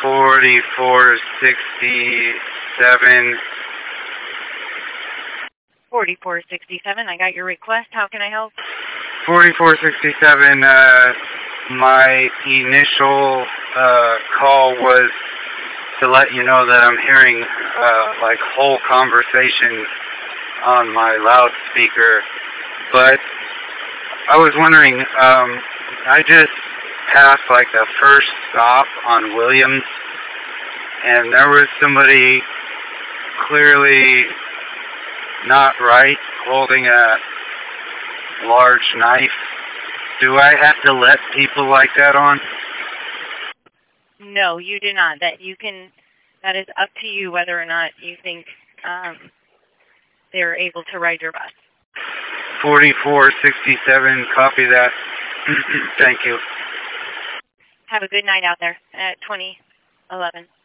4467. 4467, I got your request. How can I help? 4467, my initial call was to let you know that I'm hearing like whole conversations on my loudspeaker. But I was wondering, I just passed like the first stop on Williams, and there was somebody clearly not right holding a large knife. Do I have to let people like that on? No, you do not. That is up to you whether or not you think they're able to ride your bus. 4467, copy that. Thank you. Have a good night out there at 2011.